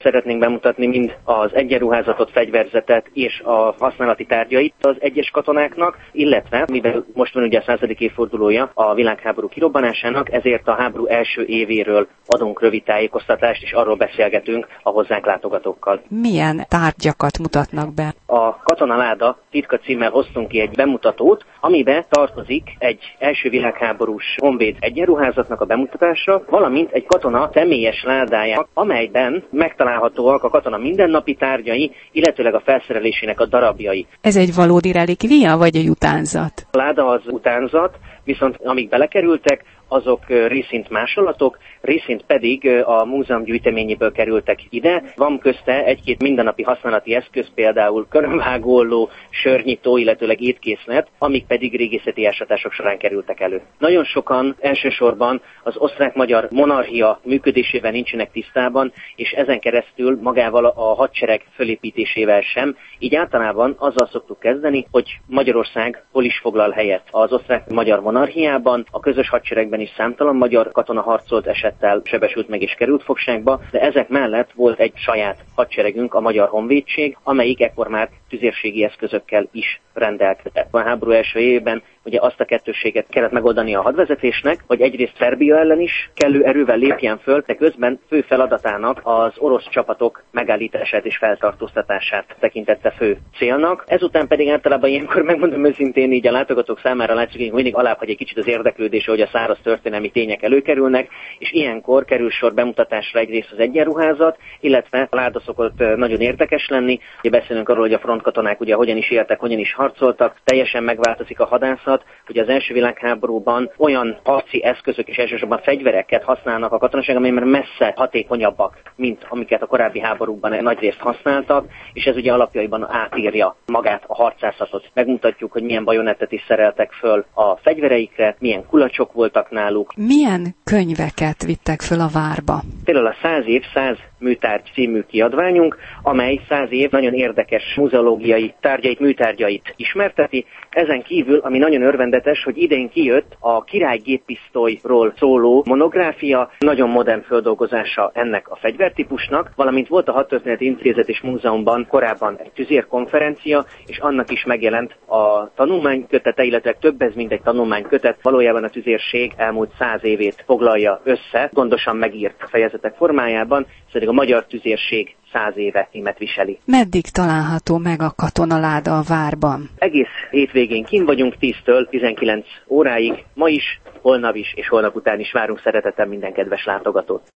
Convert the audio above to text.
Szeretnénk bemutatni mind az egyenruházatot, fegyverzetet és a használati tárgyait az egyes katonáknak, illetve mivel most van ugye a 100. évfordulója a világháború kirobbanásának, ezért a háború első évéről adunk rövid tájékoztatást, és arról beszélgetünk a hozzánk látogatókkal. Milyen tárgyakat mutatnak be? A Katonaláda titka címmel hoztunk ki egy bemutatót, amibe tartozik egy első világháborús honvéd egyenruházatnak a bemutatásra, valamint egy katona személyes ládája, amelyben megtalálhatóak a katona mindennapi tárgyai, illetőleg a felszerelésének a darabjai. Ez egy valódi relikvia, vagy egy utánzat? A láda az utánzat, viszont amik belekerültek, azok részint másolatok, részint pedig a múzeum gyűjteményéből kerültek ide. Van közte egy-két mindennapi használati eszköz, például körömvágóolló, sörnyitó, illetőleg étkészlet, amik pedig régészeti ásatások során kerültek elő. Nagyon sokan elsősorban az osztrák-magyar monarchia működésével nincsenek tisztában, és ezen keresztül magával a hadsereg fölépítésével sem. Így általában azzal szoktuk kezdeni, hogy Magyarország hol is foglal helyet az osztrák-magyar monarchiában, a közös hadseregben is számtalan magyar katona harcolt, esettel sebesült meg és került fogságba, de ezek mellett volt egy saját hadseregünk, a Magyar Honvédség, amelyik ekkor már tüzérségi eszközökkel is rendelkezett. A háború első évében ugye azt a kettősséget kellett megoldani a hadvezetésnek, hogy egyrészt Szerbia ellen is kellő erővel lépjen föl, de közben fő feladatának az orosz csapatok megállítását és feltartóztatását tekintette fő célnak. Ezután pedig általában ilyenkor, megmondom őszintén, így a látogatók számára látszik, hogy mindig alábbhagy egy kicsit az érdeklődés, hogy a száraz történelmi tények előkerülnek, és ilyenkor kerül sor bemutatásra egyrészt az egyenruházat, illetve a láda szokott nagyon érdekes lenni. Ugye beszélünk arról, hogy a frontkatonák ugye hogyan is éltek, hogyan is harcoltak, teljesen megváltozik a hadászat. Ugye az első világháborúban olyan harci eszközök és elsősorban fegyvereket használnak a katonaság, amely már messze hatékonyabbak, mint amiket a korábbi háborúkban nagyrészt használtak, és ez ugye alapjaiban átírja magát a harcászatot. Megmutatjuk, hogy milyen bajonettet is szereltek föl a fegyvereikre, milyen kulacsok voltak náluk. Milyen könyveket vittek föl a várba? Például a 100 év, 100 műtárgy című kiadványunk, amely 100 év nagyon érdekes muzeológiai tárgyait, műtárgyait ismerteti. Ezen kívül, ami nagyon örvendetes, hogy idén kijött a királygéppisztolyról szóló monográfia, nagyon modern földolgozása ennek a fegyvertípusnak, valamint volt a Hadtörténeti Intézet és Múzeumban korábban egy tüzérkonferencia, és annak is megjelent a tanulmánykötete, illetve több ez, mint egy tanulmánykötet, valójában a tüzérség elmúlt 100 évét foglalja össze, gondosan megírt fejezetek formájában, szóval a magyar tüzérség 100 éve címet viseli. Meddig található meg a Katonaláda a várban? Egész hétvégén kint vagyunk 10-től 19 óráig, ma is, holnap is és holnap után is várunk szeretettel minden kedves látogatót.